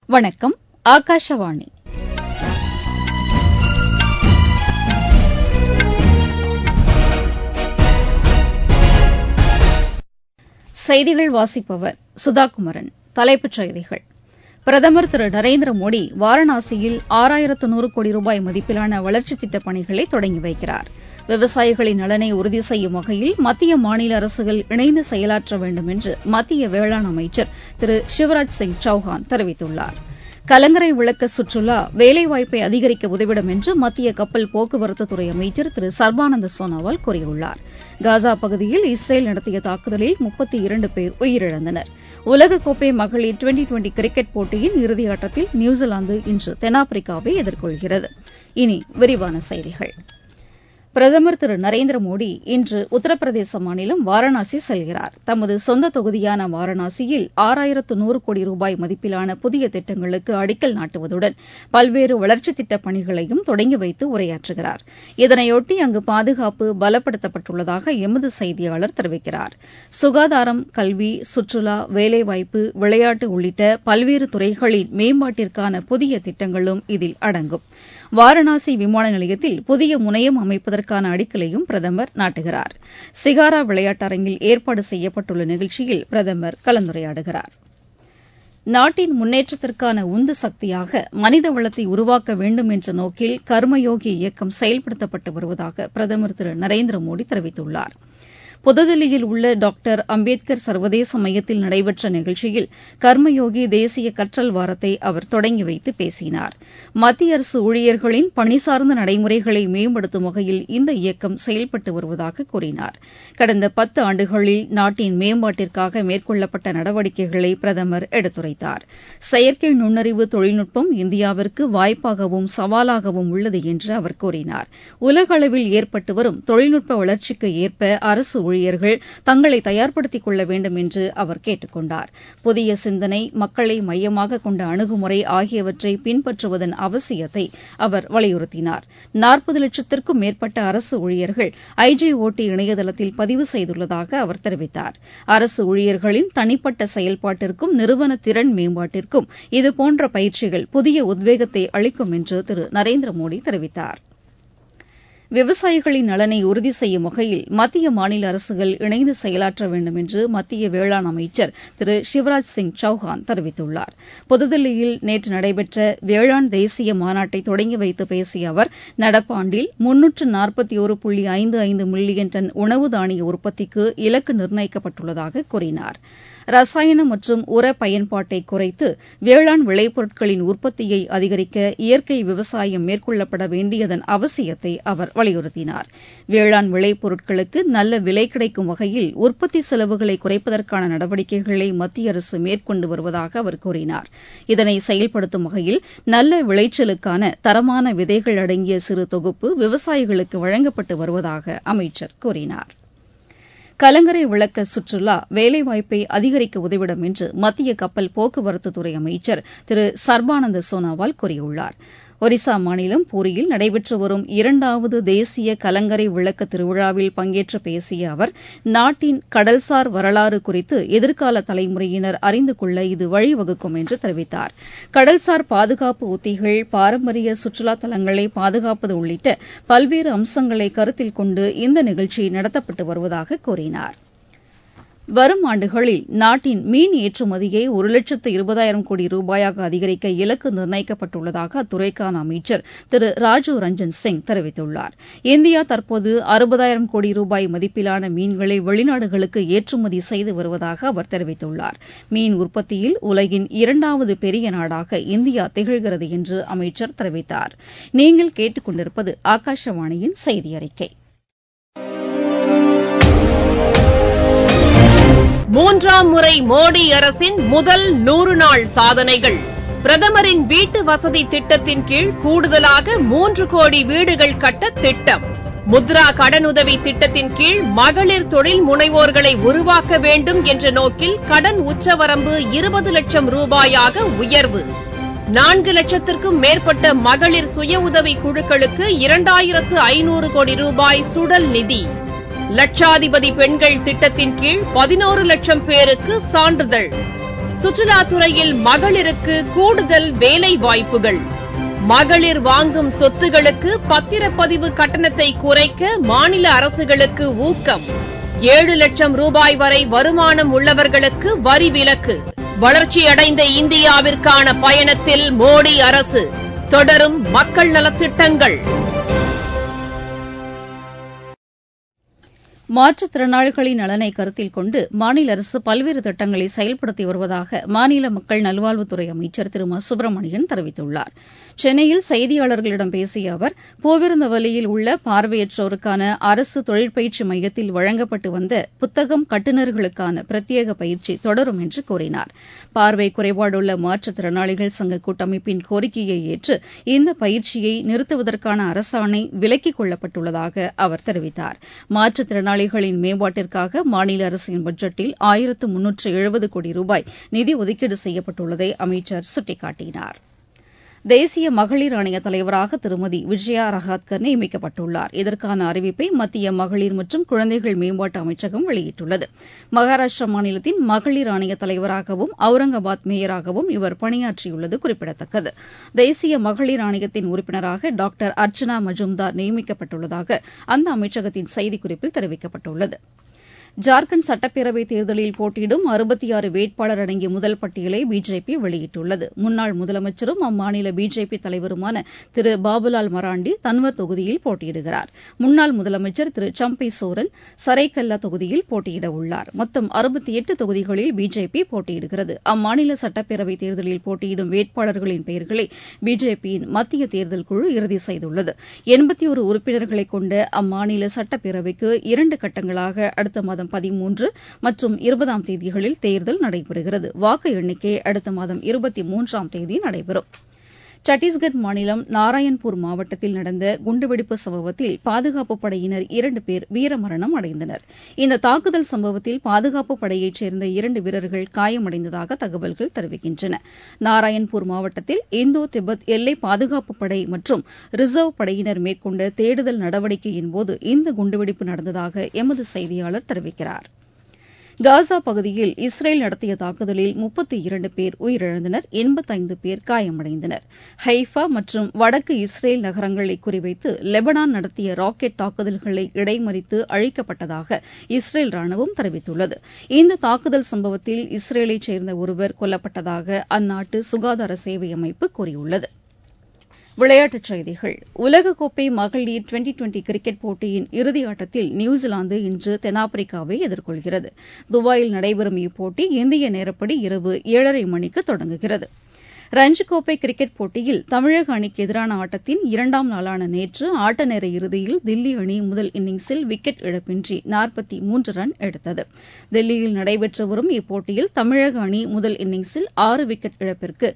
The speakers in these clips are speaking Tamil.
வணக்கம். ஆகாஷவாணி. செய்திகள் வாசிப்பவர் சுதாகுமரன். தலைப்புச் செய்திகள்: பிரதமர் திரு நரேந்திர மோடி வாரணாசியில் 6100 கோடி ரூபாய் மதிப்பிலான வளர்ச்சித் திட்டப் பணிகளை தொடங்கி வைக்கிறார். விவசாயிகளின் நலனை உறுதி செய்யும் வகையில் மத்திய மாநில அரசுகள் இணைந்து செயலாற்ற வேண்டும் என்று மத்திய வேளாண் அமைச்சர் திரு சிவராஜ் சிங் சௌஹான் தெரிவித்துள்ளார். கலங்கரை விளக்க சுற்றுலா வேலைவாய்ப்பை அதிகரிக்க உதவிடும் என்று மத்திய கப்பல் போக்குவரத்துத்துறை அமைச்சர் திரு சர்பானந்த சோனோவால் கூறியுள்ளார். காசா பகுதியில் இஸ்ரேல் நடத்திய தாக்குதலில் 32 பேர் உயிரிழந்தனர். உலகக்கோப்பை மகளிர் டுவெண்டி கிரிக்கெட் போட்டியின் இறுதியாட்டத்தில் நியூசிலாந்து இன்று தென்னாப்பிரிக்காவை எதிர்கொள்கிறது. இனி விரிவான செய்திகள். பிரதமர் திரு நரேந்திர மோடி இன்று உத்தரப்பிரதேச மாநிலம் வாரணாசி செல்கிறார். தமது சொந்த தொகுதியான வாரணாசியில் 6100 கோடி ரூபாய் மதிப்பிலான புதிய திட்டங்களுக்கு அடிக்கல் நாட்டுவதுடன் பல்வேறு வளர்ச்சித் திட்டப் பணிகளையும் தொடங்கி வைத்து உரையாற்றுகிறார். இதனையொட்டி அங்கு பாதுகாப்பு பலப்படுத்தப்பட்டுள்ளதாக எமது செய்தியாளர் தெரிவிக்கிறார். சுகாதாரம், கல்வி, சுற்றுலா, வேலைவாய்ப்பு, விளையாட்டு உள்ளிட்ட பல்வேறு துறைகளின் மேம்பாட்டிற்கான புதிய திட்டங்களும் இதில் அடங்கும். வாரணாசி விமான நிலையத்தில் புதிய முனையம் அமைப்பதற்கான அடிக்கலையும் பிரதமர் நாட்டுகிறார். சிகாரா விளையாட்டரங்கில் ஏற்பாடு செய்யப்பட்டுள்ள நிகழ்ச்சியில் பிரதமர் கலந்துரையாடுகிறார். நாட்டின் முன்னேற்றத்திற்கான உந்து சக்தியாக மனித வளத்தை உருவாக்க வேண்டும் என்ற நோக்கில் கர்மயோகி இயக்கம் செயல்படுத்தப்பட்டு வருவதாக பிரதமர் திரு நரேந்திர மோடி தெரிவித்துள்ளார். புதுதில்லியில் உள்ள டாக்டர் அம்பேத்கர் சர்வதேச மையத்தில் நடைபெற்ற நிகழ்ச்சியில் கர்மயோகி தேசிய கற்றல் வாரத்தை அவர் தொடங்கி வைத்து பேசினார். மத்திய அரசு ஊழியர்களின் பணி சார்ந்த நடைமுறைகளை மேம்படுத்தும் வகையில் இந்த இயக்கம் செயல்பட்டு வருவதாக கூறினார். கடந்த 10 ஆண்டுகளில் நாட்டின் மேம்பாட்டிற்காக மேற்கொள்ளப்பட்ட நடவடிக்கைகளை பிரதமர் எடுத்துரைத்தார். செயற்கை நுண்ணறிவு தொழில்நுட்பம் இந்தியாவிற்கு வாய்ப்பாகவும் சவாலாகவும் உள்ளது என்று அவர் கூறினார். உலக அளவில் ஏற்பட்டு வரும் தொழில்நுட்ப வளர்ச்சிக்கு ஏற்ப அரசு ஊழியர்கள் தங்களை தயார்படுத்திக் கொள்ள வேண்டும் என்று அவர் கேட்டுக் கொண்டார். புதிய சிந்தனை, மக்களை மையமாக கொண்ட அணுகுமுறை ஆகியவற்றை பின்பற்றுவதன் அவசியத்தை அவர் வலியுறுத்தினார். 40 லட்சத்திற்கும் மேற்பட்ட அரசு ஊழியர்கள் IGOT இணையதளத்தில் பதிவு செய்துள்ளதாக அவர் தெரிவித்தார். அரசு ஊழியர்களின் தனிப்பட்ட செயல்பாட்டிற்கும் நிறுவன திறன் மேம்பாட்டிற்கும் இதுபோன்ற பயிற்சிகள் புதிய உத்வேகத்தை அளிக்கும் என்று திரு நரேந்திர மோடி தெரிவித்தார். விவசாயிகளின் நலனை உறுதி செய்யும் வகையில் மத்திய மாநில அரசுகள் இணைந்து செயலாற்ற வேண்டும் என்று மத்திய வேளாண் அமைச்சர் திரு சிவராஜ் சிங் சௌஹான் தெரிவித்துள்ளார். புதுதில்லியில் நேற்று நடைபெற்ற வேளாண் தேசிய மாநாட்டை தொடங்கி வைத்து பேசிய அவர், நடப்பாண்டில் 341.55 மில்லியன் டன் உணவு தானிய உற்பத்திக்கு இலக்கு நிர்ணயிக்கப்பட்டுள்ளதாக கூறினார். ரசாயன மற்றும் உர பயன்பாட்டை குறைத்து வேளாண் விளைபொருட்களின் உற்பத்தியை அதிகரிக்க இயற்கை விவசாயம் மேற்கொள்ளப்பட வேண்டியதன் அவசியத்தை அவர் வலியுறுத்தினார். வேளாண் விளைபொருட்களுக்கு நல்ல விலை கிடைக்கும் வகையில் உற்பத்தி செலவுகளை குறைப்பதற்கான நடவடிக்கைகளை மத்திய அரசு மேற்கொண்டு வருவதாக அவர் கூறினார். இதனை செயல்படுத்தும் வகையில் நல்ல விளைச்சலுக்கான தரமான விதைகள் அடங்கிய சிறு தொகுப்பு விவசாயிகளுக்கு வழங்கப்பட்டு வருவதாக அமைச்சர் கூறினார். கலங்கரை விளக்க சுற்றுலா வேலைவாய்ப்பை அதிகரிக்க உதவிடும் என்று மத்திய கப்பல் போக்குவரத்துத்துறை அமைச்சர் திரு சர்பானந்த சோனோவால் கூறியுள்ளார். ஒரிசா மாநிலம் பூரியில் நடைபெற்று வரும் 2வது தேசிய கலங்கரை விளக்க திருவிழாவில் பங்கேற்று பேசிய அவர், நாட்டின் கடல்சார் வரலாறு குறித்து எதிர்கால தலைமுறையினர் அறிந்து கொள்ள இது வழிவகுக்கும் என்று தெரிவித்தார். கடல்சார் பாதுகாப்பு உத்திகள், பாரம்பரிய சுற்றுலா தலங்களை பாதுகாப்பது உள்ளிட்ட பல்வேறு அம்சங்களை கருத்தில் கொண்டு இந்த நிகழ்ச்சி நடத்தப்பட்டு வருவதாக கூறினார். வரும் ஆண்டுகளில் நாட்டின் மீன் ஏற்றுமதியை 1,20,000 கோடி ரூபாயாக அதிகரிக்க இலக்கு நிர்ணயிக்கப்பட்டுள்ளதாக அத்துறைக்கான அமைச்சர் திரு ராஜீவ் ரஞ்சன் சிங் தெரிவித்துள்ளார். இந்தியா தற்போது 60,000 கோடி ரூபாய் மதிப்பிலான மீன்களை வெளிநாடுகளுக்கு ஏற்றுமதி செய்து வருவதாக அவர் தெரிவித்துள்ளார். மீன் உற்பத்தியில் உலகின் 2வது பெரிய நாடாக இந்தியா திகழ்கிறது என்று அமைச்சர் தெரிவித்தார். நீங்கள் கேட்டுக் கொண்டிருப்பது ஆகாஷவாணியின் செய்தி அறிக்கை. 3ஆம் முறை மோடி அரசின் முதல் 100 நாள் சாதனைகள். பிரதமரின் வீட்டு வசதி திட்டத்தின் கீழ் கூடுதலாக 3 கோடி வீடுகள் கட்ட திட்டம். முத்ரா கடனுதவி திட்டத்தின் கீழ் மகளிர் தொழில் முனைவோர்களை உருவாக்க வேண்டும் என்ற நோக்கில் கடன் உச்சவரம்பு 20 லட்சம் ரூபாயாக உயர்வு. 4 லட்சத்திற்கும் மேற்பட்ட மகளிர் சுய உதவி குழுக்களுக்கு 2500 கோடி ரூபாய் சுடல் நிதி. லட்சாதிபதி பெண்கள் திட்டத்தின் கீழ் 11 லட்சம் பேருக்கு சான்றிதழ். சுற்றுலாத்துறையில் மகளிருக்கு கூடுதல் வேலை வாய்ப்புகள். மகளிர் வாங்கும் சொத்துகளுக்கு பத்திரப்பதிவு கட்டணத்தை குறைக்க மாநில அரசுகளுக்கு ஊக்கம். 7 லட்சம் ரூபாய் வரை வருமானம் உள்ளவர்களுக்கு வரி விலக்கு. வளர்ச்சியடைந்த இந்தியாவிற்கான பயணத்தில் மோடி அரசு. தொடரும் மக்கள் நலத்திட்டங்கள். மாற்றுத்திறனாளிகளின் நலனை கருத்தில் கொண்டு மாநில அரசு பல்வேறு திட்டங்களை செயல்படுத்தி வருவதாக மாநில மக்கள் நல்வாழ்வுத்துறை அமைச்சர் திரு மா சுப்பிரமணியன் தெரிவித்துள்ளார். சென்னையில் செய்தியாளர்களிடம் பேசிய அவர், பூவிருந்தவல்லியில் உள்ள பார்வையற்றோருக்கான அரசு தொழிற்பயிற்சி மையத்தில் வழங்கப்பட்டு வந்த புத்தகம் கட்டுநர்களுக்கான பிரத்யேக பயிற்சி தொடரும் என்று கூறினார். பார்வை குறைபாடுள்ள மாற்றுத்திறனாளிகள் சங்க கூட்டமைப்பின் கோரிக்கையை ஏற்று இந்த பயிற்சியை நிறுத்துவதற்கான அரசாணை விலக்கிக் கொள்ளப்பட்டுள்ளதாக அவர் தெரிவித்தார். மாற்றுத்திறனாளிகளின் மேம்பாட்டிற்காக மாநில அரசின் பட்ஜெட்டில் 1370 கோடி ரூபாய் நிதி ஒதுக்கீடு செய்யப்பட்டுள்ளதை அமைச்சர் சுட்டிக்காட்டினார். தேசிய மகளிர் ஆணைய தலைவராக திருமதி விஜயா ரஹாத்கர் நியமிக்கப்பட்டுள்ளார். இதற்கான அறிவிப்பை மத்திய மகளிர் மற்றும் குழந்தைகள் மேம்பாட்டு அமைச்சகம் வெளியிட்டுள்ளது. மகாராஷ்டிரா மாநிலத்தின் மகளிர் ஆணைய தலைவராகவும் அவுரங்காபாத் மேயராகவும் இவர் பணியாற்றியுள்ளது குறிப்பிடத்தக்கது. தேசிய மகளிர் ஆணையத்தின் உறுப்பினராக டாக்டர் அர்ச்சனா மஜும்தார் நியமிக்கப்பட்டுள்ளதாக அந்த அமைச்சகத்தின் செய்திக்குறிப்பில் தெரிவிக்கப்பட்டுள்ளது. ஜார்க்கண்ட் சட்டப்பேரவைத் தேர்தலில் போட்டியிடும் 66 வேட்பாளர் அடங்கிய முதல் பட்டியலை பிஜேபி வெளியிட்டுள்ளது. முன்னாள் முதலமைச்சரும் அம்மாநில பிஜேபி தலைவருமான திரு பாபுலால் மராண்டி தன்வர் தொகுதியில் போட்டியிடுகிறார். முன்னாள் முதலமைச்சர் திரு சம்பி சோரன் சரைக்கல்லா தொகுதியில் போட்டியிட உள்ளார். மொத்தம் 68 தொகுதிகளில் பிஜேபி போட்டியிடுகிறது. அம்மாநில சட்டப்பேரவைத் தேர்தலில் போட்டியிடும் வேட்பாளர்களின் பெயர்களை பிஜேபியின் மத்திய தேர்தல் குழு இறுதி செய்துள்ளது. 81 உறுப்பினர்களை கொண்ட அம்மாநில சட்டப்பேரவைக்கு 2 கட்டங்களாக அடுத்த மாதம் 13 மற்றும் 20ஆம் தேதிகளில் தேர்தல் நடைபெறுகிறது. வாக்கு எண்ணிக்கை அடுத்த மாதம் 23ஆம் தேதி நடைபெறும். சத்தீஸ்கர் மாநிலம் நாராயண்பூர் மாவட்டத்தில் நடந்த குண்டுவெடிப்பு சம்பவத்தில் பாதுகாப்புப் படையினர் 2 பேர் வீரமரணம் அடைந்தனர். இந்த தாக்குதல் சம்பவத்தில் பாதுகாப்புப் படையைச் சேர்ந்த 2 வீரர்கள் காயமடைந்ததாக தகவல்கள் தெரிவிக்கின்றன. நாராயண்பூர் மாவட்டத்தில் இந்தோ திபெத் எல்லை பாதுகாப்புப் படை மற்றும் ரிசர்வ் படையினர் மேற்கொண்ட தேடுதல் நடவடிக்கையின்போது இந்த குண்டுவெடிப்பு நடந்ததாக எமது செய்தியாளர் தெரிவிக்கிறார். காசா பகுதியில் இஸ்ரேல் நடத்திய தாக்குதலில் 32 பேர் உயிரிழந்தனர், 85 பேர் காயமடைந்தனர். ஹைஃபா மற்றும் வடக்கு இஸ்ரேல் நகரங்களை குறிவைத்து லெபனான் நடத்திய ராக்கெட் தாக்குதல்களை இடைமறித்து அழிக்கப்பட்டதாக இஸ்ரேல் ராணுவம் தெரிவித்துள்ளது. இந்த தாக்குதல் சம்பவத்தில் இஸ்ரேலைச் சேர்ந்த ஒருவர் கொல்லப்பட்டதாக அந்நாட்டு சுகாதார சேவை அமைப்பு கூறியுள்ளது. விளையாட்டுச் செய்திகள். உலகக்கோப்பை மகளிர் டுவெண்டி கிரிக்கெட் போட்டியின் இறுதி ஆட்டத்தில் நியூசிலாந்து இன்று தென்னாப்பிரிக்காவை எதிர்கொள்கிறது. துபாயில் நடைபெறும் இப்போட்டி இந்திய நேரப்படி இரவு 7:30 மணிக்கு தொடங்குகிறது. ரஞ்சி கோப்பை கிரிக்கெட் போட்டியில் தமிழக அணிக்கு எதிரான ஆட்டத்தின் 2ஆம் நாளான நேற்று ஆட்ட நேர இறுதியில் தில்லி அணி முதல் இன்னிங்ஸில் விக்கெட் இழப்பின்றி 43 ரன் எடுத்தது. தில்லியில் நடைபெற்று வரும் இப்போட்டியில் தமிழக அணி முதல் இன்னிங்ஸில் 6 விக்கெட் இழப்பிற்கு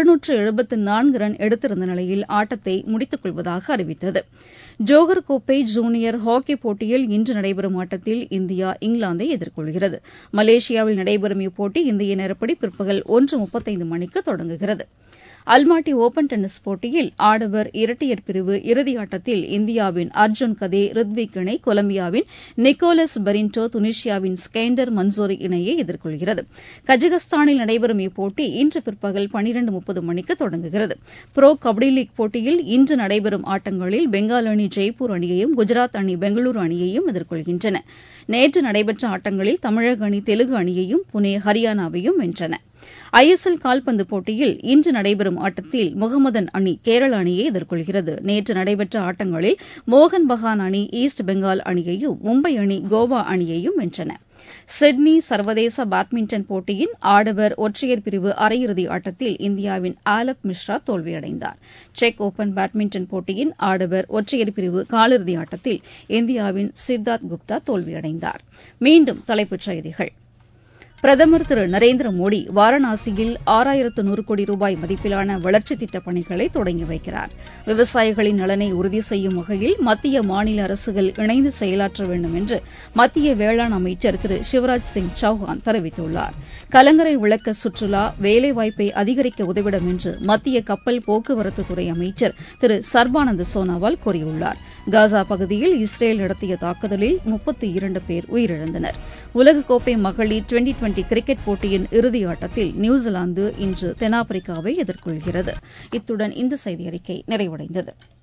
674 ரன் எடுத்திருந்த நிலையில் ஆட்டத்தை முடித்துக் கொள்வதாக அறிவித்தது. ஜோகர் கோப்பை ஜூனியர் ஹாக்கி போட்டியில் இன்று நடைபெறும் ஆட்டத்தில் இந்தியா இங்கிலாந்தை எதிர்கொள்கிறது. மலேசியாவில் நடைபெறும் இப்போட்டி இந்திய நேரப்படி பிற்பகல் 1:35 மணிக்கு தொடங்குகிறது. அல்மாட்டி ஓபன் டென்னிஸ் போட்டியில் ஆடவர் இரட்டையர் பிரிவு இறுதி ஆட்டத்தில் இந்தியாவின் அர்ஜுன் கதே ரித்விக் இணை கொலம்பியாவின் நிக்கோலஸ் பெரின்டோ துனிஷியாவின் ஸ்கெய்ண்டர் மன்சோரி இணையை எதிர்கொள்கிறது. கஜகஸ்தானில் நடைபெறும் இப்போட்டி இன்று பிற்பகல் 12:30 மணிக்கு தொடங்குகிறது. புரோ கபடி லீக் போட்டியில் இன்று நடைபெறும் ஆட்டங்களில் பெங்கால் அணி ஜெய்ப்பூர் அணியையும் குஜராத் அணி பெங்களூரு அணியையும் எதிர்கொள்கின்றன. நேற்று நடைபெற்ற ஆட்டங்களில் தமிழக அணி தெலுங்கு அணியையும் புனே ஹரியானாவையும் வென்றன. ஐஎஸ்எல் கால்பந்து போட்டியில் இன்று நடைபெறும் ஆட்டத்தில் முகமதன் அணி கேரள அணியை எதிர்கொள்கிறது. நேற்று நடைபெற்ற ஆட்டங்களில் மோகன் பகான் அணி ஈஸ்ட் பெங்கால் அணியையும் மும்பை அணி கோவா அணியையும் வென்றன. சிட்னி சர்வதேச பேட்மிண்டன் போட்டியின் ஆடவர் ஒற்றையர் பிரிவு அரையிறுதி ஆட்டத்தில் இந்தியாவின் ஆலப் மிஸ்ரா தோல்வியடைந்தார். செக் ஓபன் பேட்மிண்டன் போட்டியின் ஆடவர் ஒற்றையர் பிரிவு காலிறுதி ஆட்டத்தில் இந்தியாவின் சித்தார்த் குப்தா தோல்வியடைந்தார். மீண்டும் தலைப்புச் செய்திகள். பிரதமர் திரு நரேந்திர மோடி வாரணாசியில் 6100 கோடி ரூபாய் மதிப்பிலான வளர்ச்சித் திட்டப் பணிகளை தொடங்கி வைக்கிறார். விவசாயிகளின் நலனை உறுதி செய்யும் வகையில் மத்திய மாநில அரசுகள் இணைந்து செயலாற்ற வேண்டும் என்று மத்திய வேளாண் அமைச்சர் திரு சிவராஜ் சிங் சௌஹான் தெரிவித்துள்ளார். கலங்கரை விளக்க சுற்றுலா வேலைவாய்ப்பை அதிகரிக்க உதவிடும் என்று மத்திய கப்பல் போக்குவரத்துத்துறை அமைச்சர் திரு சர்பானந்த சோனாவால் கூறியுள்ளார். காசா பகுதியில் இஸ்ரேல் நடத்திய தாக்குதலில் 32 பேர் உயிரிழந்தனர். உலகக்கோப்பை மகளிர் டுவெண்டி டுவெண்டி கிரிக்கெட் போட்டியின் இறுதியாட்டத்தில் நியூசிலாந்து இன்று தென்னாப்பிரிக்காவை எதிர்கொள்கிறது. இத்துடன் இந்த செய்தியறிக்கை நிறைவடைந்தது.